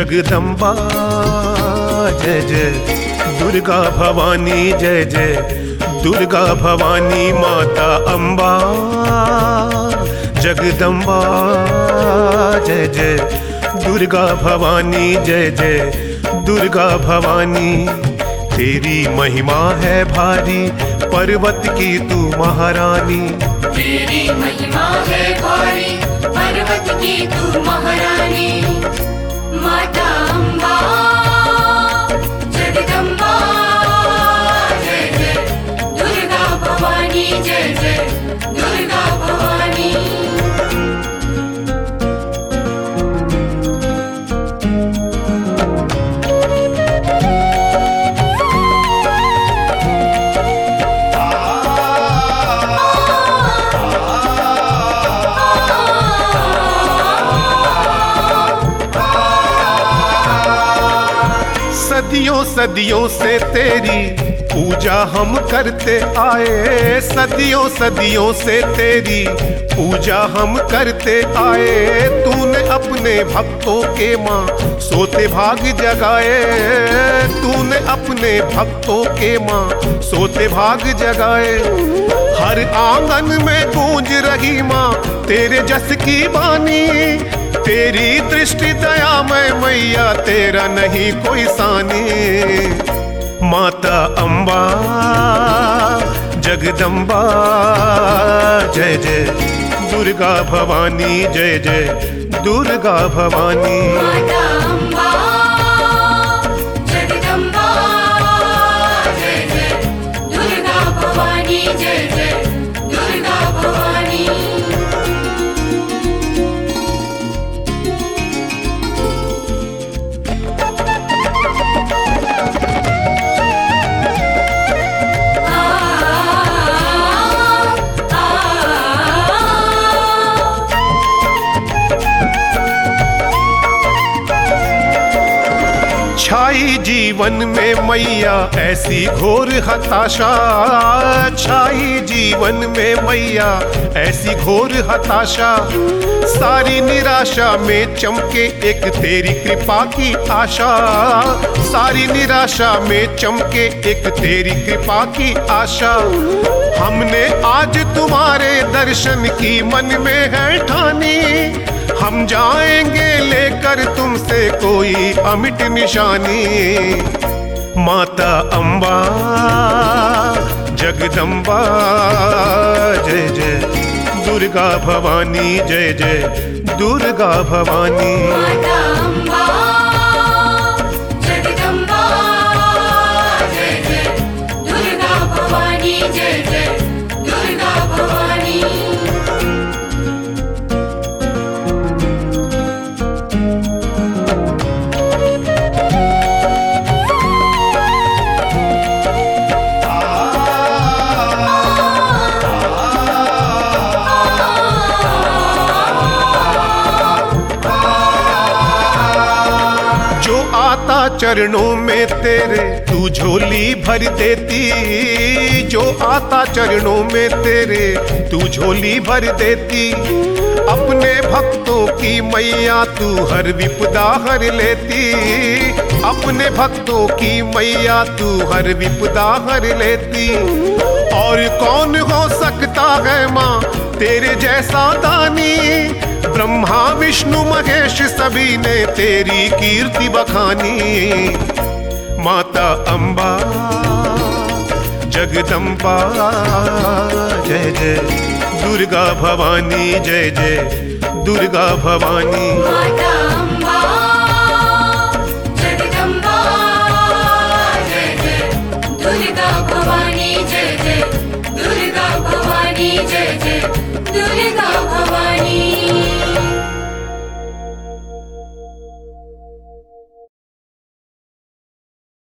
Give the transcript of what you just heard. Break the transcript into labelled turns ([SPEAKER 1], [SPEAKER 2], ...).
[SPEAKER 1] जगदम्बा जय जय दुर्गा भवानी, जय जय दुर्गा भवानी माता अम्बा। जगदम्बा जय जय दुर्गा भवानी, जय जय दुर्गा भवानी। तेरी महिमा है भारी, पर्वत की तू महारानी।
[SPEAKER 2] तेरी महिमा है भारी, पर्वत की तू महारानी। माता अम्बा जगदम्बा जय जय दुर्गा भवानी, जय जय दुर्गा भवानी।
[SPEAKER 1] सदियों सदियों से तेरी पूजा हम करते आए, सदियों सदियों से तेरी पूजा हम करते आए। तूने अपने भक्तों के माँ सोते भाग जगाए, तूने अपने भक्तों के माँ सोते भाग जगाए। हर आंगन में गूंज रही माँ तेरे जस की बानी। तेरी दृष्टि दयामय मैया, तेरा नहीं कोई सानी। माता अम्बा जगदम्बा जय जय दुर्गा भवानी, जय जय दुर्गा भवानी।
[SPEAKER 2] माता अम्बा जगदम्बा जय जय दुर्गा भवानी, जय जय दुर्गा भवानी।
[SPEAKER 1] छाई जीवन में मैया ऐसी घोर हताशा, छाई जीवन में मैया ऐसी घोर हताशा। सारी निराशा में चमके एक तेरी कृपा की आशा, सारी निराशा में चमके एक तेरी कृपा की आशा। हमने आज तुम्हारे दर्शन की मन में है ठानी, हम जाएंगे लेकर तुमसे कोई अमिट निशानी। माता अम्बा जगदम्बा जय जय दुर्गा भवानी, जय जय दुर्गा भवानी।
[SPEAKER 2] माता अम्बा जगदम्बा जय जय दुर्गा भवानी, जय जय दुर्गा भवानी।
[SPEAKER 1] चरणों में तेरे तू झोली भर देती, जो आता चरणों में तेरे तू झोली भर देती। अपने भक्तों की मैया तू हर विपदा हर लेती, अपने भक्तों की मैया तू हर विपदा हर लेती। और कौन हो सकता है माँ तेरे जैसा दानी, ब्रह्मा विष्णु महेश सभी ने तेरी कीर्ति बखानी। माता अम्बा जगदम्बा जय जय दुर्गा भवानी, जय जय दुर्गा भवानी।
[SPEAKER 2] माता